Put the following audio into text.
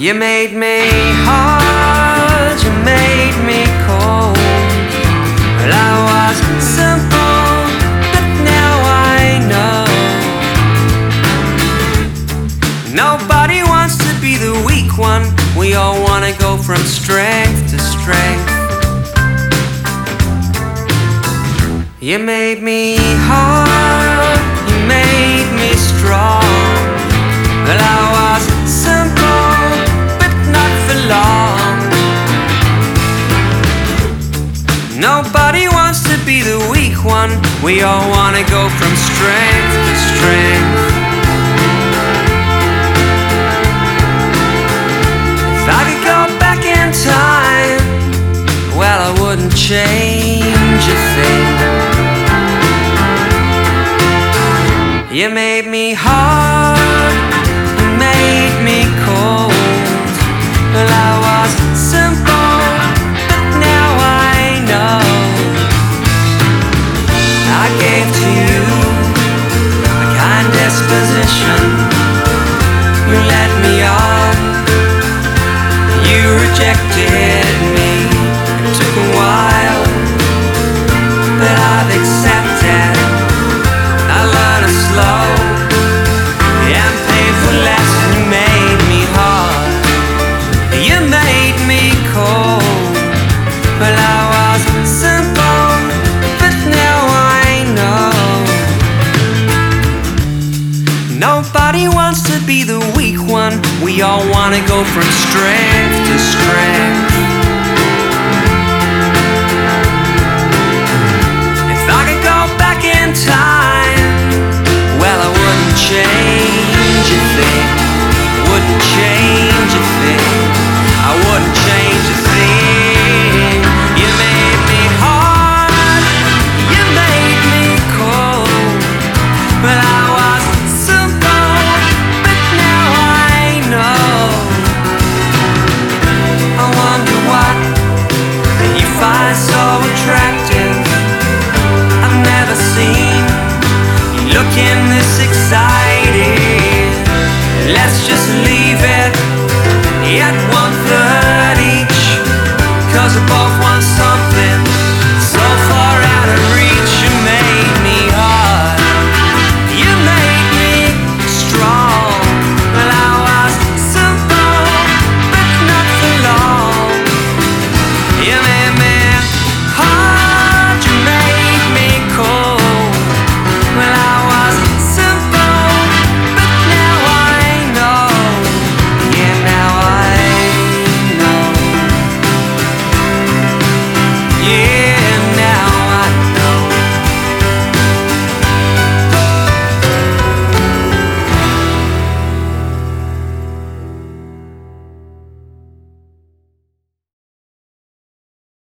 You made me hard, you made me cold. Well, I was simple, but now I know. Nobody wants to be the weak one. We all want to go from strength to strength. You made me hard, you made me strong. Well, I was simple, but not for long. Nobody wants to be the weak one. We all want to go from strength to strength. If I could go back in time, well, I wouldn't change a thing. You made me hard, you made me cold. Well, I was simple, but now I know. I gave to you a kind disposition. You let me off, you rejected me. It took a while, but I've accepted. I learned it slow and painful lesson. You made me hard, you made me cold. Well, I was simple, but now I know. Nobody wants to be the weak one. We all want to go from strength to strength.